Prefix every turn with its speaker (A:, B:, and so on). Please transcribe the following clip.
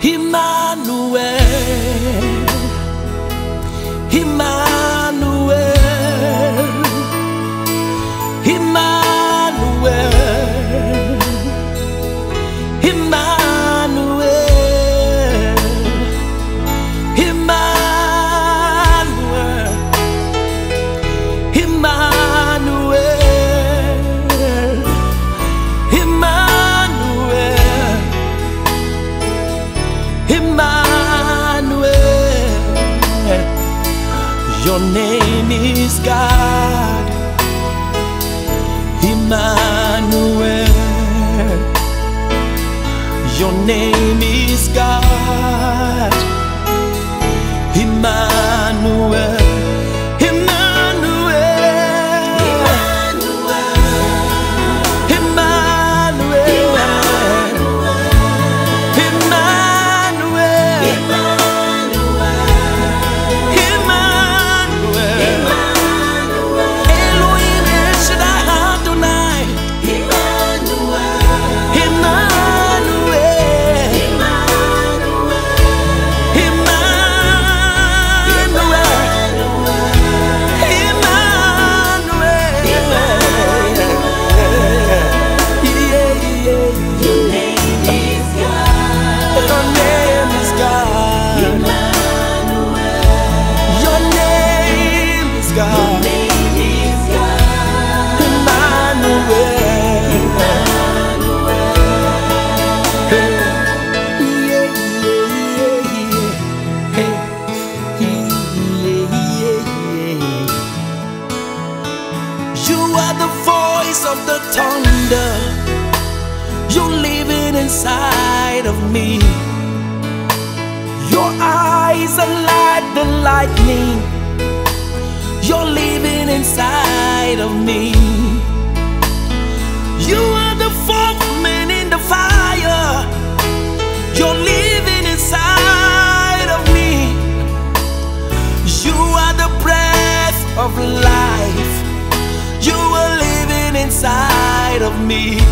A: Emmanuel, Emmanuel, Emmanuel, Emmanuel, Emmanuel, Emmanuel, Emmanuel, Emmanuel. Your name is God, Emmanuel. Your name is God, Emmanuel. Of the thunder, you're living inside of me. Your eyes are like the lightning, you're living inside of me. You are the fourth man in the fire, you're living inside of me. You are the breath of life, you are living inside of me.